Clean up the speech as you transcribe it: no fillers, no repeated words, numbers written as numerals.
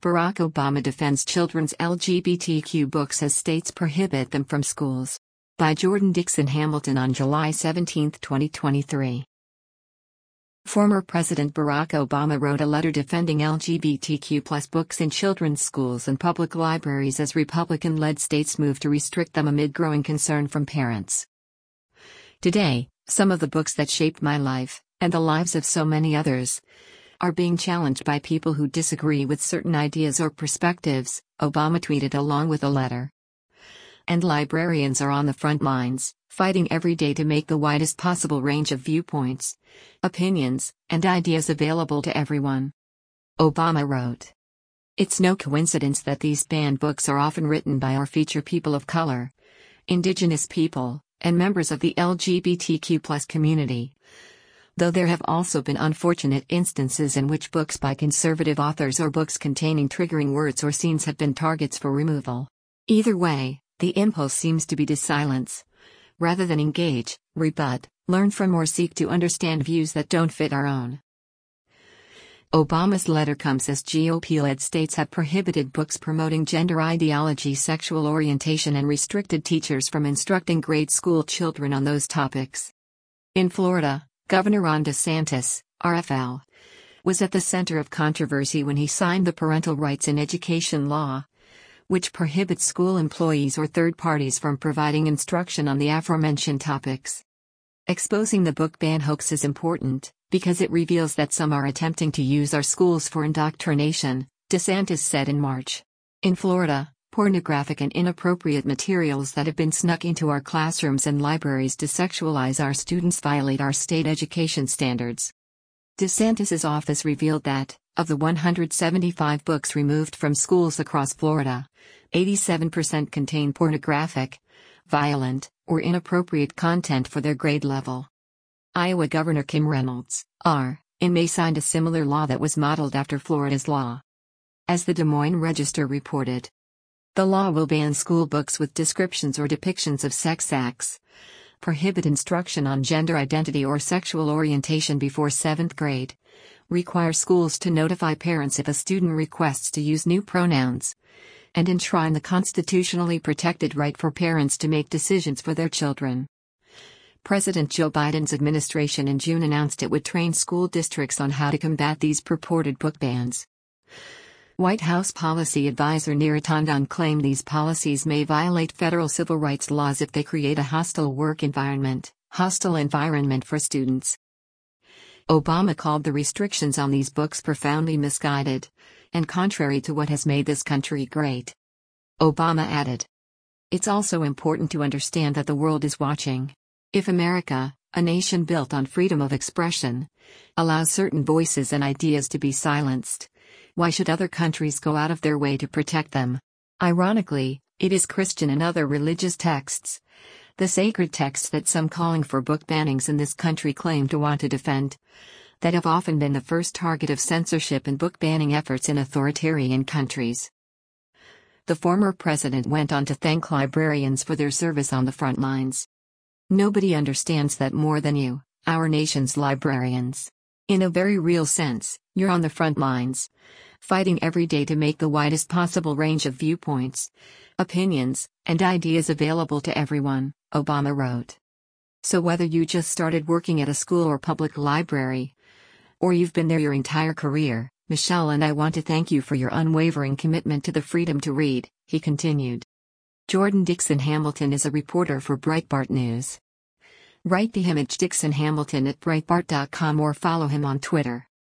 Barack Obama defends children's LGBTQ books as states prohibit them from schools. By Jordan Dixon Hamilton on July 17, 2023. Former President Barack Obama wrote a letter defending LGBTQ+ books in children's schools and public libraries as Republican-led states move to restrict them amid growing concern from parents. Today, some of the books that shaped my life, and the lives of so many others, are being challenged by people who disagree with certain ideas or perspectives, Obama tweeted along with a letter. And librarians are on the front lines, fighting every day to make the widest possible range of viewpoints, opinions, and ideas available to everyone. Obama wrote. It's no coincidence that these banned books are often written by or feature people of color, indigenous people, and members of the LGBTQ+ community. Though there have also been unfortunate instances in which books by conservative authors or books containing triggering words or scenes have been targets for removal. Either way, the impulse seems to be to silence, rather than engage, rebut, learn from or seek to understand views that don't fit our own. Obama's letter comes as GOP-led states have prohibited books promoting gender ideology, sexual orientation, and restricted teachers from instructing grade school children on those topics. In Florida, Governor Ron DeSantis, RFL, was at the center of controversy when he signed the Parental Rights in Education law, which prohibits school employees or third parties from providing instruction on the aforementioned topics. Exposing the book ban hoax is important, because it reveals that some are attempting to use our schools for indoctrination, DeSantis said in March. In Florida, pornographic and inappropriate materials that have been snuck into our classrooms and libraries to sexualize our students violate our state education standards. DeSantis's office revealed that, of the 175 books removed from schools across Florida, 87% contain pornographic, violent, or inappropriate content for their grade level. Iowa Governor Kim Reynolds, in May signed a similar law that was modeled after Florida's law. As the Des Moines Register reported, the law will ban school books with descriptions or depictions of sex acts, prohibit instruction on gender identity or sexual orientation before 7th grade, require schools to notify parents if a student requests to use new pronouns, and enshrine the constitutionally protected right for parents to make decisions for their children. President Joe Biden's administration in June announced it would train school districts on how to combat these purported book bans. White House policy advisor Neera Tanden claimed these policies may violate federal civil rights laws if they create a hostile environment for students. Obama called the restrictions on these books profoundly misguided, and contrary to what has made this country great. Obama added, "It's also important to understand that the world is watching. If America, a nation built on freedom of expression, allows certain voices and ideas to be silenced, why should other countries go out of their way to protect them?" Ironically, it is Christian and other religious texts, the sacred texts that some calling for book bannings in this country claim to want to defend, that have often been the first target of censorship and book banning efforts in authoritarian countries. The former president went on to thank librarians for their service on the front lines. "Nobody understands that more than you, our nation's librarians. In a very real sense, you're on the front lines, fighting every day to make the widest possible range of viewpoints, opinions, and ideas available to everyone," Obama wrote. So whether you just started working at a school or public library, or you've been there your entire career, Michelle and I want to thank you for your unwavering commitment to the freedom to read, he continued. Jordan Dixon Hamilton is a reporter for Breitbart News. Write the image Dixon Hamilton at Breitbart.com or follow him on Twitter.